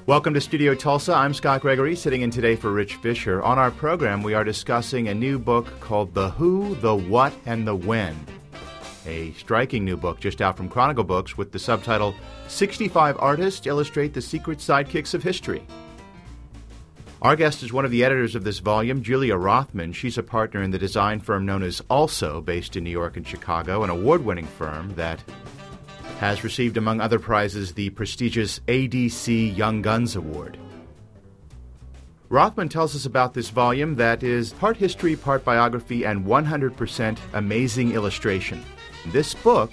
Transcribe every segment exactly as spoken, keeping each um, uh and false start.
Welcome to Studio Tulsa. I'm Scott Gregory, sitting in today for Rich Fisher. On our program, we are discussing a new book called The Who, the What, and the When. A striking new book just out from Chronicle Books with the subtitle, sixty-five Artists Illustrate the Secret Sidekicks of History. Our guest is one of the editors of this volume, Julia Rothman. She's a partner in the design firm known as Also, based in New York and Chicago, an award-winning firm that has received, among other prizes, the prestigious A D C Young Guns Award. Rothman tells us about this volume that is part history, part biography, and one hundred percent amazing illustration. This book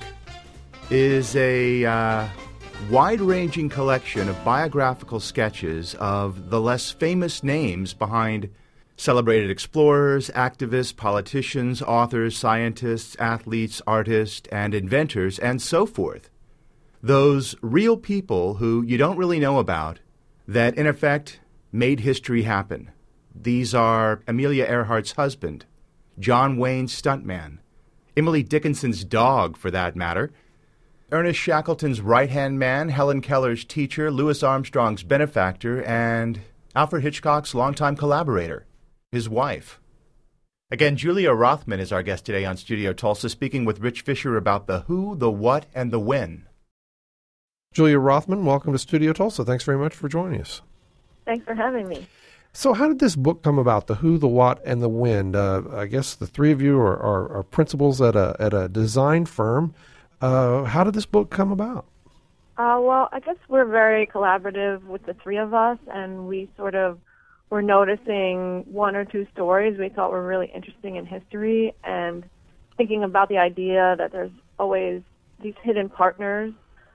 is a uh, wide-ranging collection of biographical sketches of the less famous names behind celebrated explorers, activists, politicians, authors, scientists, athletes, artists, and inventors, and so forth. Those real people who you don't really know about that, in effect, made history happen. These are Amelia Earhart's husband, John Wayne's stuntman, Emily Dickinson's dog, for that matter, Ernest Shackleton's right-hand man, Helen Keller's teacher, Louis Armstrong's benefactor, and Alfred Hitchcock's longtime collaborator, his wife. Again, Julia Rothman is our guest today on Studio Tulsa, speaking with Rich Fisher about the who, the what, and the when. Julia Rothman, welcome to Studio Tulsa. Thanks very much for joining us. Thanks for having me. So how did this book come about, the who, the what, and the when? Uh, I guess the three of you are, are, are principals at a at a design firm. Uh, how did this book come about? Uh, well, I guess we're very collaborative with the three of us, and we sort of were noticing one or two stories we thought were really interesting in history, and thinking about the idea that there's always these hidden partners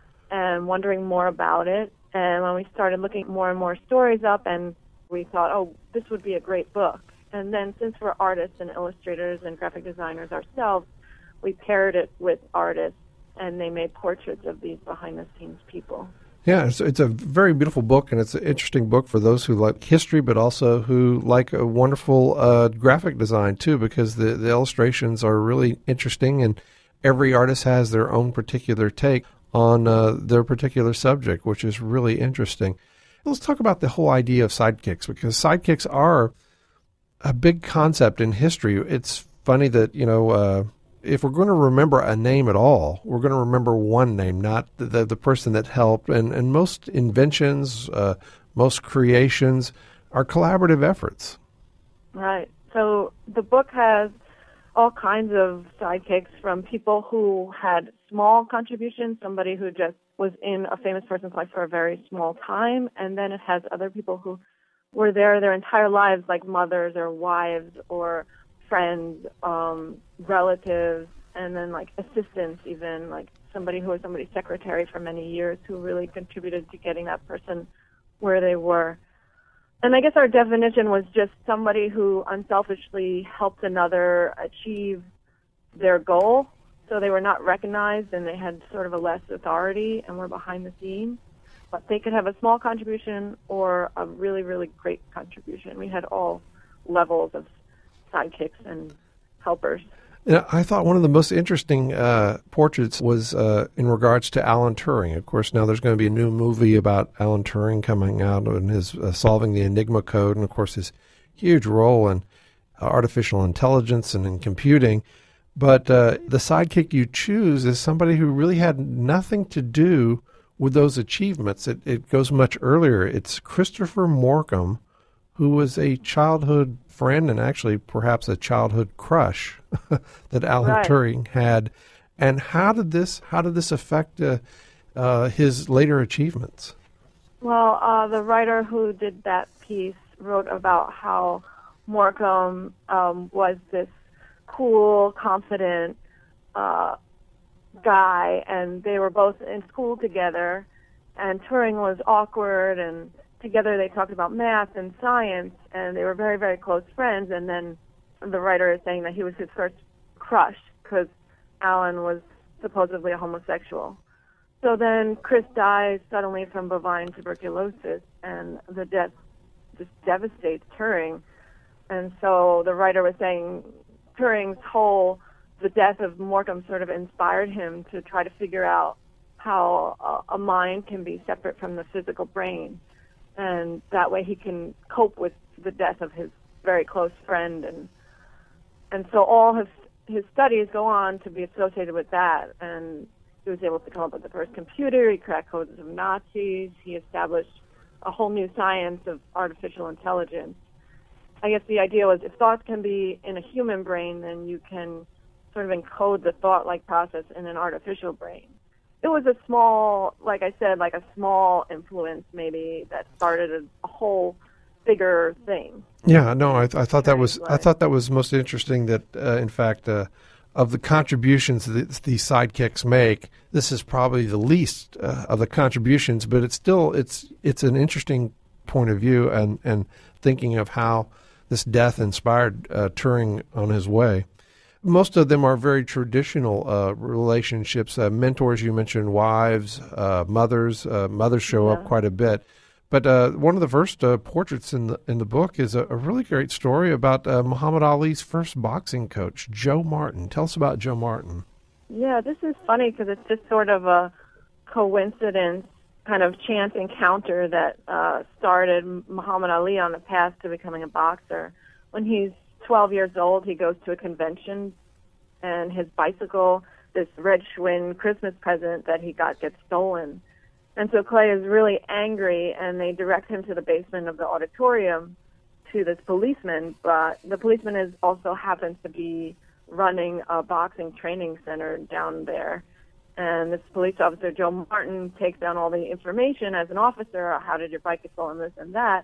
and wondering more about it. And when we started looking more and more stories up, and we thought, oh, this would be a great book. And then since we're artists and illustrators and graphic designers ourselves, we paired it with artists, and they made portraits of these behind-the-scenes people. Yeah, it's, it's a very beautiful book, and it's an interesting book for those who like history, but also who like a wonderful uh, graphic design, too, because the, the illustrations are really interesting, and every artist has their own particular take on uh, their particular subject, which is really interesting. Let's talk about the whole idea of sidekicks, because sidekicks are a big concept in history. It's funny that, you know, uh, if we're going to remember a name at all, we're going to remember one name, not the, the, the person that helped. And, and most inventions, uh, most creations are collaborative efforts. Right. So the book has all kinds of sidekicks, from people who had small contributions, somebody who just was in a famous person's life for a very small time, and then it has other people who were there their entire lives, like mothers or wives or friends, um, relatives, and then like assistants even, like somebody who was somebody's secretary for many years who really contributed to getting that person where they were. And I guess our definition was just somebody who unselfishly helped another achieve their goal. So they were not recognized and they had sort of a less authority and were behind the scenes. But they could have a small contribution or a really, really great contribution. We had all levels of sidekicks and helpers. Yeah, I thought one of the most interesting uh, portraits was uh, in regards to Alan Turing. Of course, now there's going to be a new movie about Alan Turing coming out and his uh, solving the Enigma code, and of course his huge role in uh, artificial intelligence and in computing. But uh, the sidekick you choose is somebody who really had nothing to do with those achievements. It, it goes much earlier. It's Christopher Morcom, who was a childhood friend and actually perhaps a childhood crush that Alan right. Turing had. And how did this how did this affect uh, uh, his later achievements? Well, uh, the writer who did that piece wrote about how Morcom um, was this cool, confident uh, guy, and they were both in school together, and Turing was awkward, and together they talked about math and science, and they were very, very close friends. And then the writer is saying that he was his first crush because Alan was supposedly a homosexual. So then Chris dies suddenly from bovine tuberculosis, and the death just devastates Turing. And so the writer was saying Turing's whole, the death of Morcom sort of inspired him to try to figure out how a, a mind can be separate from the physical brain. and that way he can cope with the death of his very close friend. And and so all his his studies go on to be associated with that. And he was able to come up with the first computer. He cracked codes of Nazis. He established a whole new science of artificial intelligence. I guess the idea was if thoughts can be in a human brain, then you can sort of encode the thought-like process in an artificial brain. It was a small, like I said, like a small influence maybe that started a, a whole bigger thing. Yeah, no, I, I thought that was I thought that was most interesting. That uh, in fact, uh, of the contributions that these sidekicks make, this is probably the least uh, of the contributions, but it's still it's it's an interesting point of view and and thinking of how this death inspired uh, Turing on his way. Most of them are very traditional uh, relationships. Uh, mentors, you mentioned wives, uh, mothers. Uh, mothers show yeah. up quite a bit. But uh, one of the first uh, portraits in the in the book is a, a really great story about uh, Muhammad Ali's first boxing coach, Joe Martin. Tell us about Joe Martin. Yeah, this is funny because it's just sort of a coincidence, kind of chance encounter that uh, started Muhammad Ali on the path to becoming a boxer. When he's twelve years old, he goes to a convention, and his bicycle, this red Schwinn Christmas present that he got, gets stolen. And so Clay is really angry, and they direct him to the basement of the auditorium to this policeman. But the policeman is also happens to be running a boxing training center down there. And this police officer, Joe Martin, takes down all the information as an officer. How did your bike get stolen, this and that?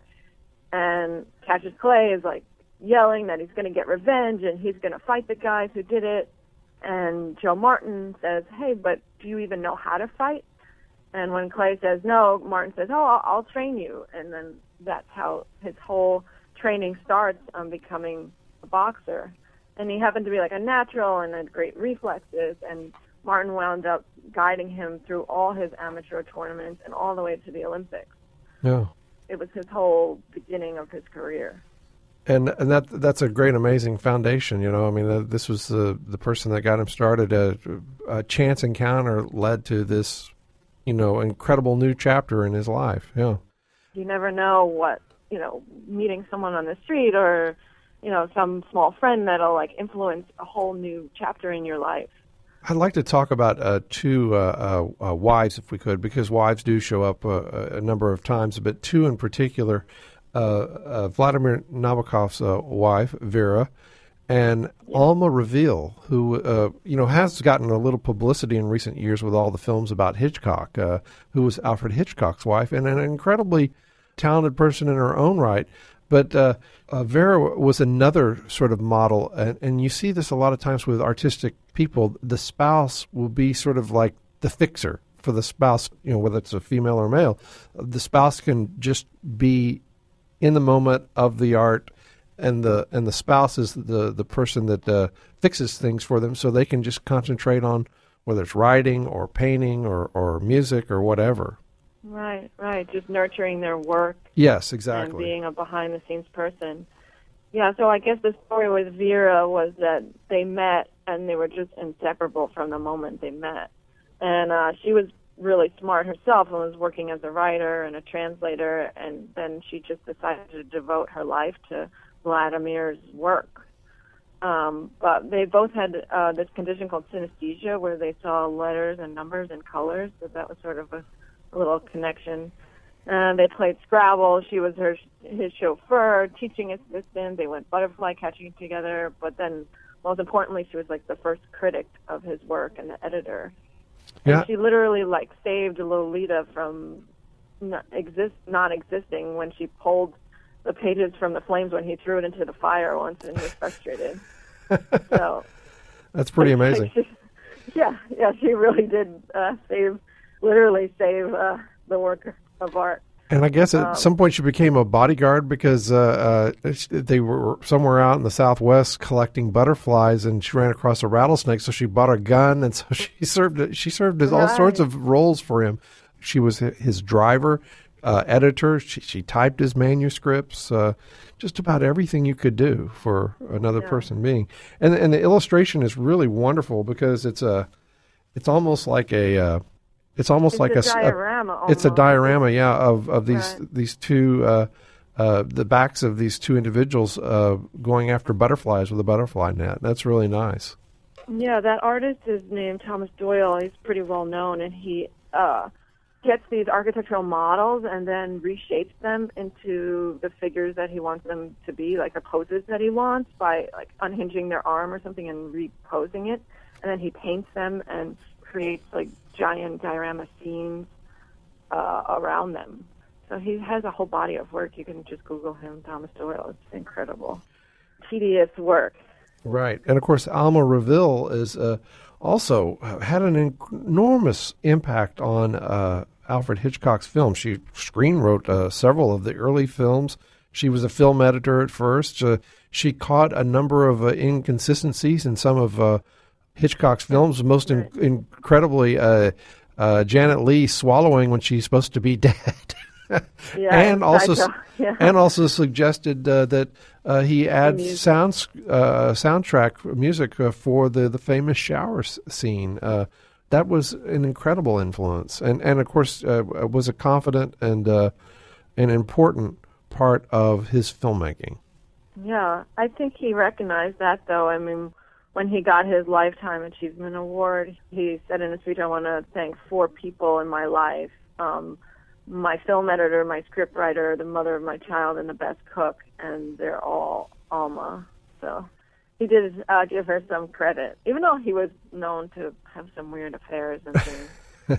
And catches Clay, is like yelling that he's going to get revenge and he's going to fight the guys who did it. And Joe Martin says, hey, but do you even know how to fight? And when Clay says no, Martin says, oh, I'll, I'll train you. And then that's how his whole training starts on becoming a boxer. And he happened to be like a natural and had great reflexes. And Martin wound up guiding him through all his amateur tournaments and all the way to the Olympics. Yeah. It was his whole beginning of his career. And and that that's a great, amazing foundation. You know, I mean, uh, this was the the person that got him started. A, a chance encounter led to this, you know, incredible new chapter in his life. Yeah. You never know what, you know, meeting someone on the street or, you know, some small friend that'll like influence a whole new chapter in your life. I'd like to talk about uh, two uh, uh, uh, wives, if we could, because wives do show up uh, a number of times, but two in particular. Uh, uh, Vladimir Nabokov's uh, wife, Vera, and Alma Reville, who uh, you know has gotten a little publicity in recent years with all the films about Hitchcock, uh, who was Alfred Hitchcock's wife, and an incredibly talented person in her own right. But uh, uh, Vera was another sort of model, and, and you see this a lot of times with artistic people. The spouse will be sort of like the fixer for the spouse, you know, whether it's a female or male. The spouse can just be in the moment of the art, and the and the spouse is the the person that uh, fixes things for them, so they can just concentrate on whether it's writing or painting or, or music or whatever. Right, right. Just nurturing their work. Yes, exactly. And being a behind-the-scenes person. Yeah, so I guess the story with Vera was that they met, and they were just inseparable from the moment they met. And uh, she was really smart herself and was working as a writer and a translator, and then she just decided to devote her life to Vladimir's work. Um, but they both had uh, this condition called synesthesia, where they saw letters and numbers and colors, so that was sort of a, a little connection. Uh, they played Scrabble. She was her his chauffeur, teaching assistant. They went butterfly catching together, but then, most importantly, she was like the first critic of his work and the editor. Yeah. And she literally like saved Lolita from not exist not existing when she pulled the pages from the flames when he threw it into the fire once and he was frustrated. So that's pretty amazing. She, yeah, yeah, she really did uh, save, literally save uh, the work of art. And I guess at um, some point she became a bodyguard because uh, uh, they were somewhere out in the Southwest collecting butterflies, and she ran across a rattlesnake. So she bought a gun, and so she served. She served as all right. sorts of roles for him. She was his driver, uh, editor. She, she typed his manuscripts. Uh, just about everything you could do for another yeah. person being. And and the illustration is really wonderful because it's a, it's almost like a. Uh, it's almost it's like a, a, diorama. a it's a diorama, yeah, of of these right. these two uh, uh, the backs of these two individuals uh, going after butterflies with a butterfly net. That's really nice. Yeah, that artist is named Thomas Doyle. He's pretty well known, and he uh, gets these architectural models and then reshapes them into the figures that he wants them to be, like the poses that he wants, by like unhinging their arm or something and reposing it, and then he paints them and creates like giant diorama scenes uh, around them. So he has a whole body of work. You can just Google him, Thomas Doyle. It's incredible. Tedious work. Right. And, of course, Alma Reville is uh, also had an enormous impact on uh, Alfred Hitchcock's films. She screenwrote uh, several of the early films. She was a film editor at first. Uh, she caught a number of uh, inconsistencies in some of uh, Hitchcock's films, most in- incredibly uh, uh, Janet Leigh swallowing when she's supposed to be dead. Yeah, and also yeah. and also suggested uh, that uh, he add sounds uh, soundtrack music uh, for the, the famous shower s- scene. Uh, that was an incredible influence, and and of course uh, was a confident and uh, an important part of his filmmaking. Yeah, I think he recognized that, though. I mean, when he got his Lifetime Achievement Award, he said in a speech, "I want to thank four people in my life." Um, my film editor, my scriptwriter, the mother of my child, and the best cook, and they're all Alma. So he did uh, give her some credit, even though he was known to have some weird affairs and things.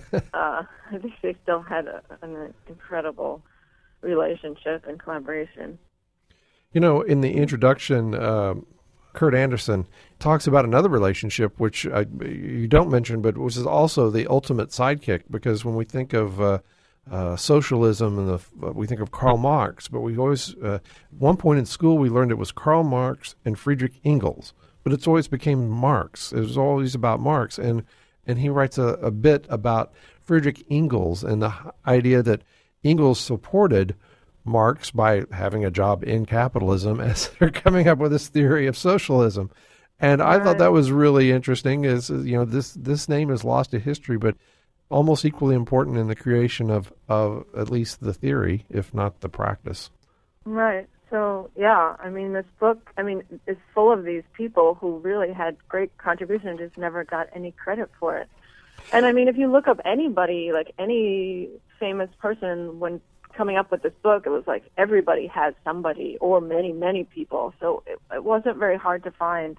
uh, I think they still had a, an incredible relationship and collaboration. You know, in the introduction, um, Kurt Anderson talks about another relationship, which I, you don't mention, but which is also the ultimate sidekick, because when we think of uh, Uh, socialism, and the, uh, we think of Karl Marx, but we always, uh, at one point in school, we learned it was Karl Marx and Friedrich Engels, but it's always became Marx. It was always about Marx, and and he writes a, a bit about Friedrich Engels and the idea that Engels supported Marx by having a job in capitalism as they're coming up with this theory of socialism. And I right. thought that was really interesting. Is you know this this name is lost to history, but almost equally important in the creation of, of at least the theory, if not the practice. Right. So, yeah, I mean, this book, I mean, is full of these people who really had great contributions, just never got any credit for it. And, I mean, if you look up anybody, like any famous person, when coming up with this book, it was like everybody has somebody or many, many people. So it, it wasn't very hard to find.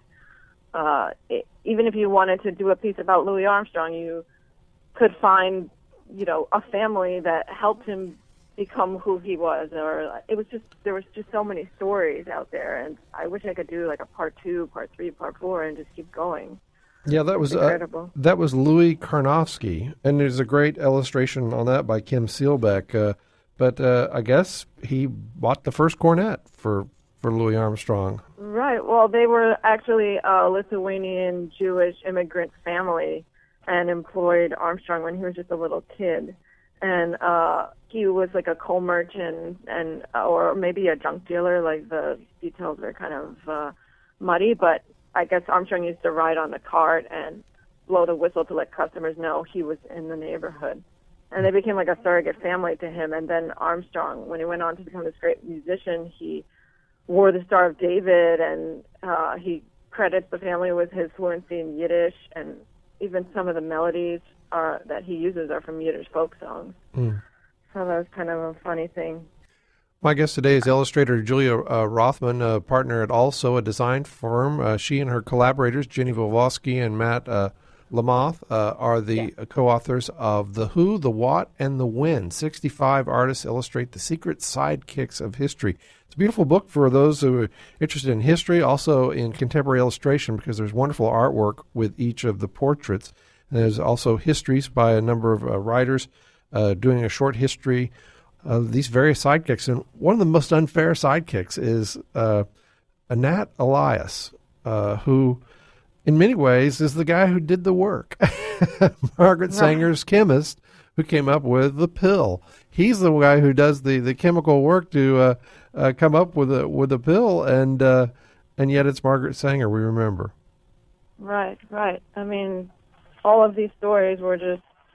Uh, it, even if you wanted to do a piece about Louis Armstrong, you could find, you know, a family that helped him become who he was, or it was just, there was just so many stories out there, and I wish I could do like a part two, part three, part four, and just keep going. Yeah, that was incredible. Uh, that was Louis Karnofsky, and there's a great illustration on that by Kim Seelbeck. Uh, but uh, I guess he bought the first cornet for for Louis Armstrong. Right. Well, they were actually a Lithuanian Jewish immigrant family, and employed Armstrong when he was just a little kid. And uh, he was like a coal merchant and or maybe a junk dealer. Like the details are kind of uh, muddy, but I guess Armstrong used to ride on the cart and blow the whistle to let customers know he was in the neighborhood. And they became like a surrogate family to him. And then Armstrong, when he went on to become this great musician, he wore the Star of David, and uh, he credits the family with his fluency in Yiddish, and even some of the melodies are, that he uses are from Yiddish folk songs. Mm. So that was kind of a funny thing. My guest today is illustrator Julia uh, Rothman, a partner at Also, a design firm. Uh, she and her collaborators, Jenny Wolofsky and Matt uh, Lamoth, uh, are the yeah. co-authors of The Who, The What, and The When. sixty-five artists illustrate the secret sidekicks of history. It's a beautiful book for those who are interested in history, also in contemporary illustration, because there's wonderful artwork with each of the portraits. And there's also histories by a number of uh, writers uh, doing a short history of these various sidekicks. And one of the most unfair sidekicks is uh, Nat Elias, uh, who in many ways is the guy who did the work. Margaret Sanger's chemist who came up with the pill. He's the guy who does the, the chemical work to uh, uh, come up with a with a pill, and uh, and yet it's Margaret Sanger we remember. Right, right. I mean, all of these stories were just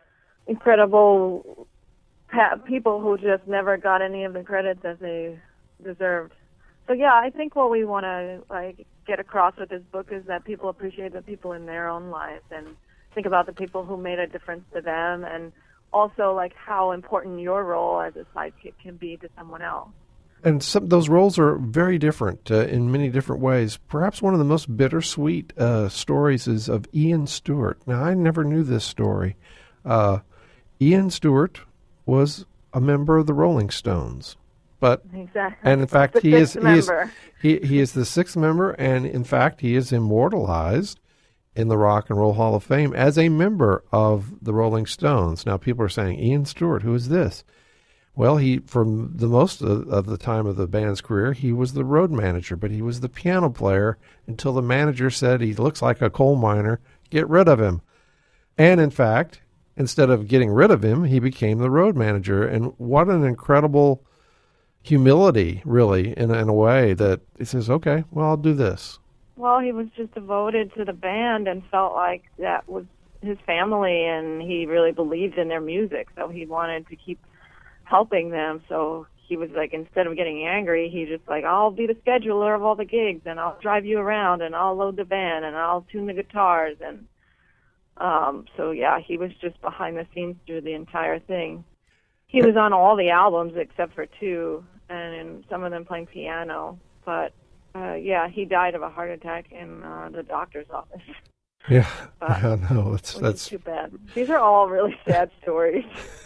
incredible pa- people who just never got any of the credits that they deserved. So yeah, I think what we want to like get across with this book is that people appreciate the people in their own lives and think about the people who made a difference to them, and also like how important your role as a sidekick can be to someone else. And some those roles are very different uh, in many different ways. Perhaps one of the most bittersweet uh, stories is of Ian Stewart. Now, I never knew this story. Uh, Ian Stewart was a member of the Rolling Stones, but exactly. and in fact the he is, he is member. he he is the sixth member, and in fact he is immortalized in the Rock and Roll Hall of Fame as a member of the Rolling Stones. Now, people are saying, Ian Stewart, who is this? Well, he, for the most of, of the time of the band's career, he was the road manager, but he was the piano player until the manager said he looks like a coal miner, get rid of him. And in fact, instead of getting rid of him, he became the road manager. And what an incredible humility, really, in, in a way that he says, okay, well, I'll do this. Well, he was just devoted to the band and felt like that was his family, and he really believed in their music, so he wanted to keep helping them. So he was like, instead of getting angry, he just like, I'll be the scheduler of all the gigs, and I'll drive you around, and I'll load the van, and I'll tune the guitars. And um, so, yeah, he was just behind the scenes through the entire thing. He was on all the albums except for two, and some of them playing piano. But, uh, yeah, he died of a heart attack in uh, the doctor's office. Yeah, But, yeah, no, that's which that's is too bad. These are all really sad stories.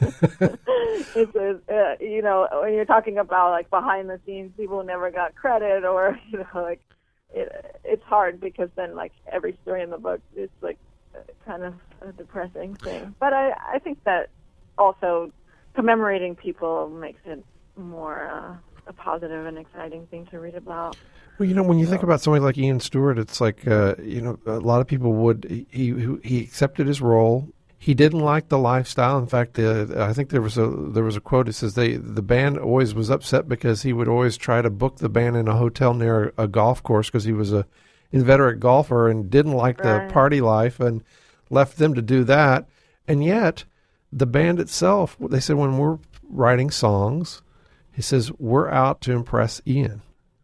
it's a, uh, you know, when you're talking about like behind the scenes, people never got credit, or you know, like it, it's hard because then like every story in the book is like kind of a depressing thing. But I, I think that also commemorating people makes it more uh, a positive and exciting thing to read about. Well, you know, when you think about somebody like Ian Stewart, it's like, uh, you know, a lot of people would, he, he he accepted his role. He didn't like the lifestyle. In fact, the, I think there was a there was a quote. It says they the band always was upset because he would always try to book the band in a hotel near a golf course because he was a inveterate golfer and didn't like Right. the party life and left them to do that. And yet, the band itself, they said when we're writing songs, he says, we're out to impress Ian.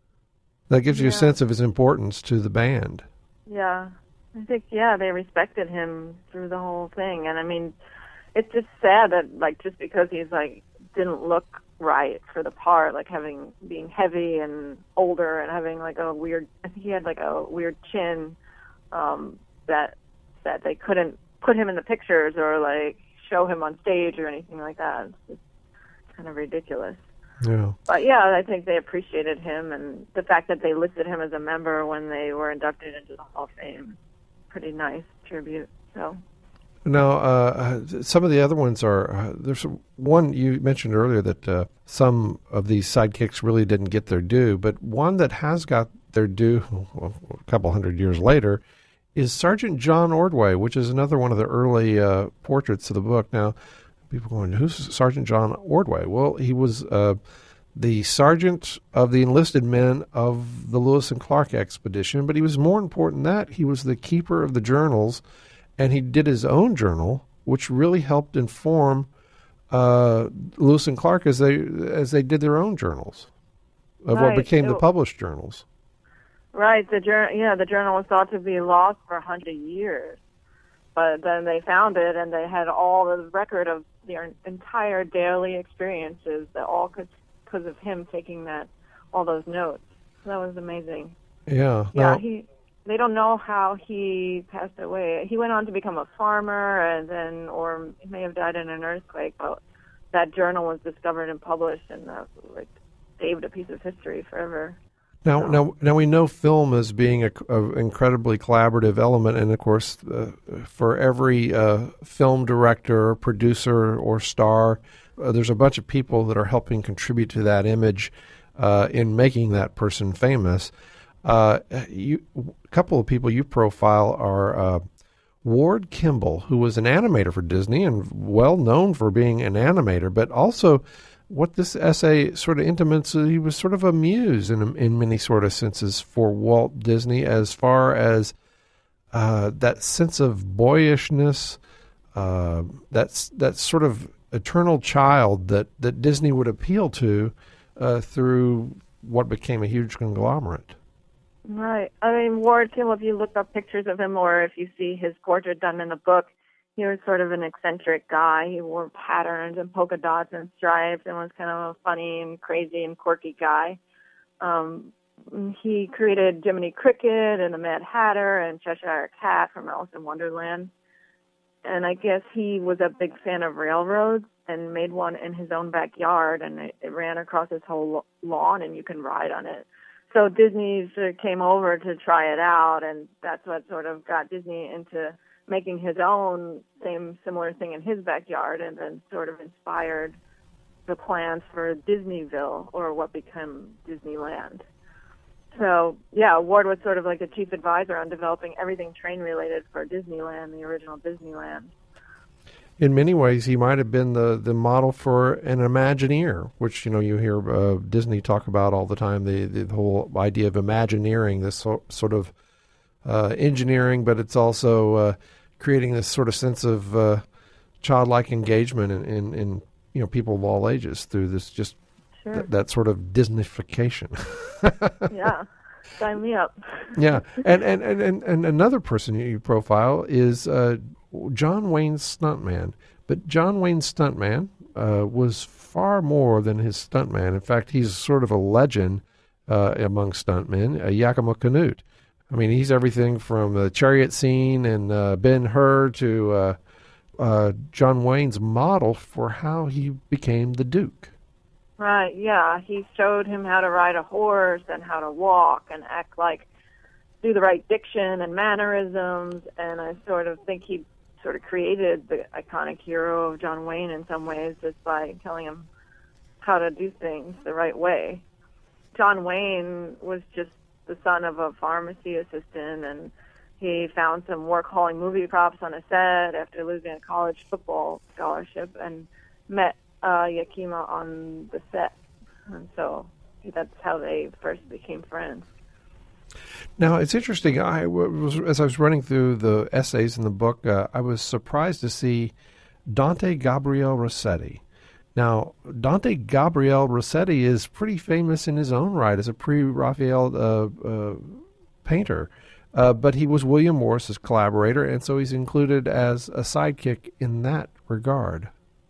That gives you Yeah. a sense of his importance to the band. Yeah, I think, yeah, they respected him through the whole thing. And I mean, it's just sad that, like, just because he's, like, didn't look right for the part, like having, being heavy and older and having, like, a weird, I think he had, like, a weird chin, um, that, that they couldn't put him in the pictures or, like, show him on stage or anything like that. It's just kind of ridiculous. Yeah. But yeah, I think they appreciated him, and the fact that they listed him as a member when they were inducted into the Hall of Fame, pretty nice tribute. So Now, uh, some of the other ones are, uh, there's one you mentioned earlier that uh, some of these sidekicks really didn't get their due, but one that has got their due well, a couple hundred years later is Sergeant John Ordway, which is another one of the early uh, portraits of the book. Now, people going, who's Sergeant John Ordway? Well, he was uh, the sergeant of the enlisted men of the Lewis and Clark expedition, but he was more important than that. He was the keeper of the journals, and he did his own journal, which really helped inform uh, Lewis and Clark as they as they did their own journals of Right. what became the It- published journals. right, the journal, yeah, the journal was thought to be lost for a hundred years, but then they found it, and they had all the record of their entire daily experiences, that all could because of him taking that all those notes. So that was amazing. Yeah. Yeah, Now, he. They don't know how he passed away. He went on to become a farmer, and then, or he may have died in an earthquake. But that journal was discovered and published, and that like saved a piece of history forever. Now, So- now, now we know film as being a, a incredibly collaborative element, and of course, uh, for every uh, film director, producer, or star, uh, there's a bunch of people that are helping contribute to that image uh, in making that person famous. Uh, you, a couple of people you profile are uh, Ward Kimball, who was an animator for Disney and well known for being an animator, but also what this essay sort of intimates, he was sort of a muse in in many sort of senses for Walt Disney, as far as uh, that sense of boyishness, uh, that's that sort of eternal child that, that Disney would appeal to uh, through what became a huge conglomerate. Right. I mean, Ward Kimball, if you look up pictures of him or if you see his portrait done in the book, he was sort of an eccentric guy. He wore patterns and polka dots and stripes and was kind of a funny and crazy and quirky guy. Um, he created Jiminy Cricket and the Mad Hatter and Cheshire Cat from Alice in Wonderland. And I guess he was a big fan of railroads and made one in his own backyard, and it, it ran across his whole lawn, and you can ride on it. So Disney sort of came over to try it out, and that's what sort of got Disney into making his own same similar thing in his backyard, and then sort of inspired the plans for Disneyville, or what became Disneyland. So, yeah, Ward was sort of like the chief advisor on developing everything train-related for Disneyland, the original Disneyland. In many ways, he might have been the, the model for an Imagineer, which, you know, you hear uh, Disney talk about all the time, the, the whole idea of Imagineering, this so, sort of uh, engineering, but it's also uh, creating this sort of sense of uh, childlike engagement in, in, in, you know, people of all ages through this just Sure. th- that sort of Disneyfication. Yeah, sign me up. Yeah, and, and, and, and, and another person you profile is uh, John Wayne's stuntman. But John Wayne's stuntman uh, was far more than his stuntman. In fact, he's sort of a legend uh, among stuntmen, uh, Yakima Canute. I mean, he's everything from the chariot scene and uh, Ben-Hur to uh, uh, John Wayne's model for how he became the Duke. Right, yeah. He showed him how to ride a horse and how to walk and act like, do the right diction and mannerisms, and I sort of think he sort of created the iconic hero of John Wayne in some ways just by telling him how to do things the right way. John Wayne was just the son of a pharmacy assistant, and he found some work-hauling movie props on a set after losing a college football scholarship and met uh, Yakima on the set. And so that's how they first became friends. Now, it's interesting. I was, as I was running through the essays in the book, uh, I was surprised to see Dante Gabriel Rossetti. Now, Dante Gabriel Rossetti is pretty famous in his own right as a pre-Raphael uh, uh, painter, uh, but he was William Morris's collaborator, and so he's included as a sidekick in that regard.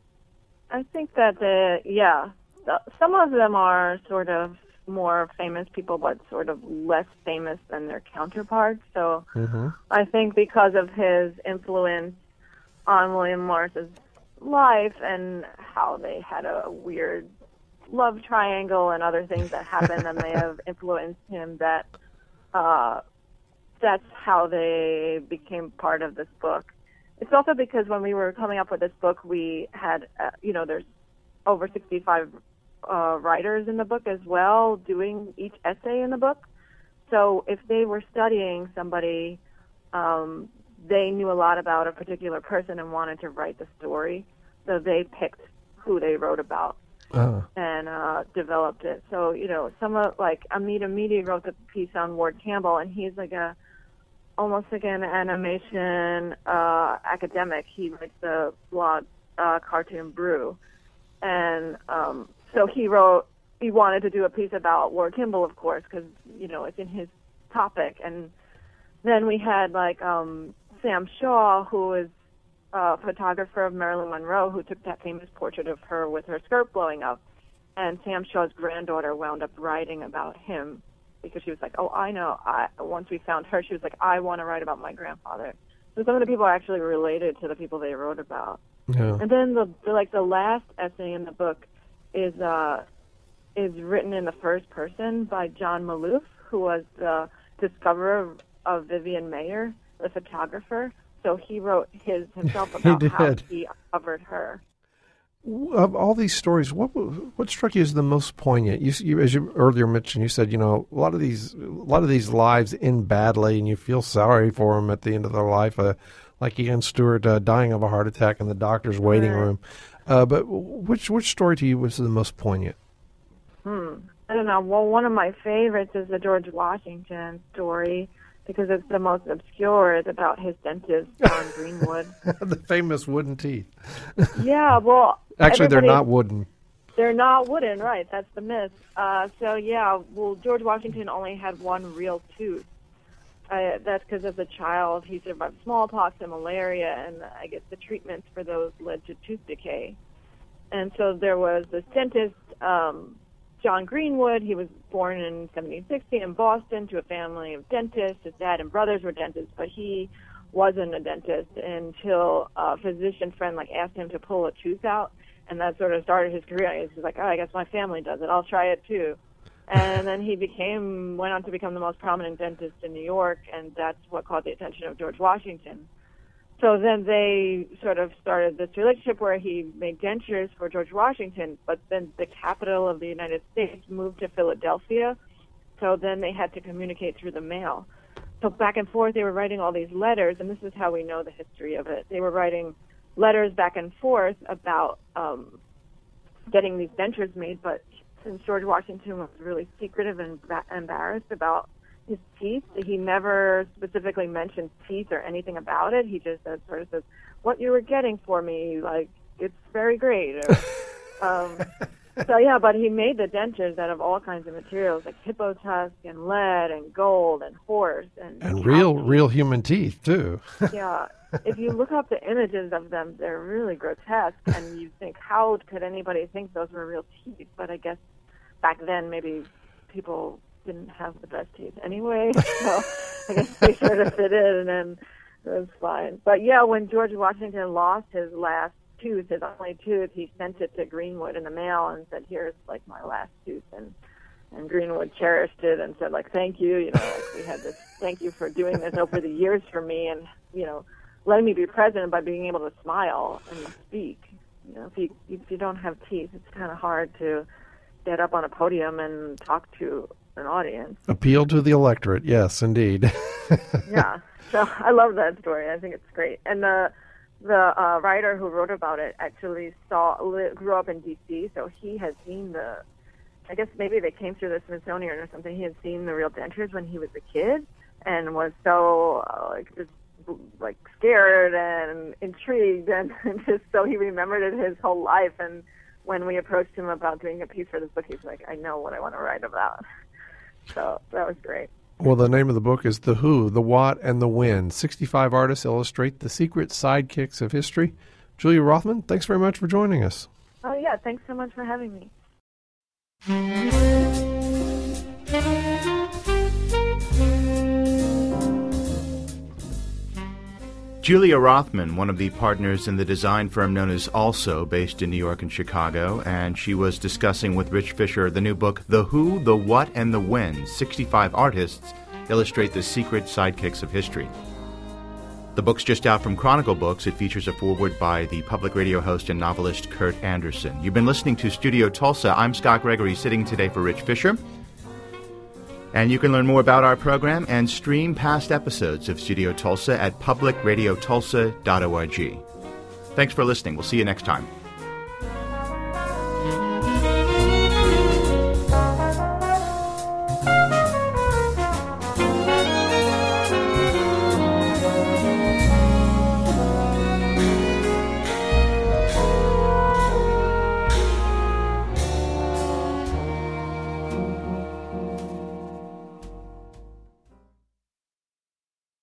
I think that, uh, yeah, some of them are sort of more famous people, but sort of less famous than their counterparts. So Mm-hmm. I think because of his influence on William Morris's life and how they had a weird love triangle and other things that happened that may have influenced him, that uh, that's how they became part of this book. It's also because when we were coming up with this book, we had, uh, you know, there's over sixty-five uh, writers in the book as well doing each essay in the book. So if they were studying somebody, um, they knew a lot about a particular person and wanted to write the story. So they picked who they wrote about Uh, and uh, developed it. So, you know, some of, like, Amita Meady wrote the piece on Ward Campbell, and he's like a, almost like an animation uh, academic. He writes the blog uh, Cartoon Brew. And um, so he wrote, he wanted to do a piece about Ward Kimball, of course, because, you know, it's in his topic. And then we had, like, um, Sam Shaw, who is a photographer of Marilyn Monroe, who took that famous portrait of her with her skirt blowing up. And Sam Shaw's granddaughter wound up writing about him because she was like, oh, I know. I, once we found her, she was like, I want to write about my grandfather. So some of the people are actually related to the people they wrote about. yeah. And then the, the like the last essay in the book is uh, is written in the first person by John Maloof, who was the discoverer of, of Vivian Mayer, the photographer. So he wrote his himself about He how did. he uncovered her. Of all these stories, what what struck you as the most poignant? You, you, as you earlier mentioned, you said, you know, a lot of these a lot of these lives end badly, and you feel sorry for them at the end of their life, uh, like Ian Stewart uh, dying of a heart attack in the doctor's waiting Right. room. Uh, but which which story to you was the most poignant? Hmm. I don't know. Well, one of my favorites is the George Washington story. because it's the most obscure. It's about his dentist, John Greenwood. The famous wooden teeth. Yeah, well... Actually, they're not wooden. They're not wooden, right. That's the myth. Uh, so, yeah, well, George Washington only had one real tooth. Uh, that's because as a child, he survived smallpox and malaria, and I guess the treatments for those led to tooth decay. And so there was this dentist, um, John Greenwood. He was born in seventeen sixty in Boston to a family of dentists. His dad and brothers were dentists, but he wasn't a dentist until a physician friend like asked him to pull a tooth out. And that sort of started his career. He was like, oh, I guess my family does it. I'll try it too. And then he became, went on to become the most prominent dentist in New York, and that's what caught the attention of George Washington. So then they sort of started this relationship where he made dentures for George Washington, but then the capital of the United States moved to Philadelphia. So then they had to communicate through the mail. So back and forth, they were writing all these letters, and this is how we know the history of it. They were writing letters back and forth about um, getting these dentures made, but since George Washington was really secretive and embarrassed about his teeth, he never specifically mentioned teeth or anything about it. He just said, sort of says, what you were getting for me, like, it's very great. Or, um, so, yeah, but he made the dentures out of all kinds of materials, like hippo tusk and lead and gold and horse. And, and real, real human teeth, too. Yeah. If you look up the images of them, they're really grotesque, and you think, how could anybody think those were real teeth? But I guess back then maybe people didn't have the best teeth anyway, so I guess they sort of fit in, and it was fine. But yeah, when George Washington lost his last tooth, his only tooth, he sent it to Greenwood in the mail and said, here's like my last tooth, and and Greenwood cherished it and said, like, thank you, you know, like, we had this, thank you for doing this over the years for me, and, you know, letting me be president by being able to smile and speak. You know, if you if you don't have teeth, it's kind of hard to get up on a podium and talk to an audience. Appeal to the electorate, yes, indeed. Yeah, so I love that story. I think it's great. And the the uh, writer who wrote about it actually saw li- grew up in D C, so he had seen the, I guess maybe they came through the Smithsonian or something. He had seen the real dentures when he was a kid and was so uh, like just like scared and intrigued, and just so he remembered it his whole life. And when we approached him about doing a piece for this book, he's like, I know what I want to write about. So that was great. Well, the name of the book is The Who, The What, and The When. sixty-five artists illustrate the secret sidekicks of history. Julia Rothman, thanks very much for joining us. Oh, yeah, thanks so much for having me. Julia Rothman, one of the partners in the design firm known as Also, based in New York and Chicago, and she was discussing with Rich Fisher the new book, The Who, The What, and The When. sixty-five artists illustrate the secret sidekicks of history. The book's just out from Chronicle Books. It features a foreword by the public radio host and novelist Kurt Anderson. You've been listening to Studio Tulsa. I'm Scott Gregory, sitting today for Rich Fisher. And you can learn more about our program and stream past episodes of Studio Tulsa at public radio tulsa dot org. Thanks for listening. We'll see you next time.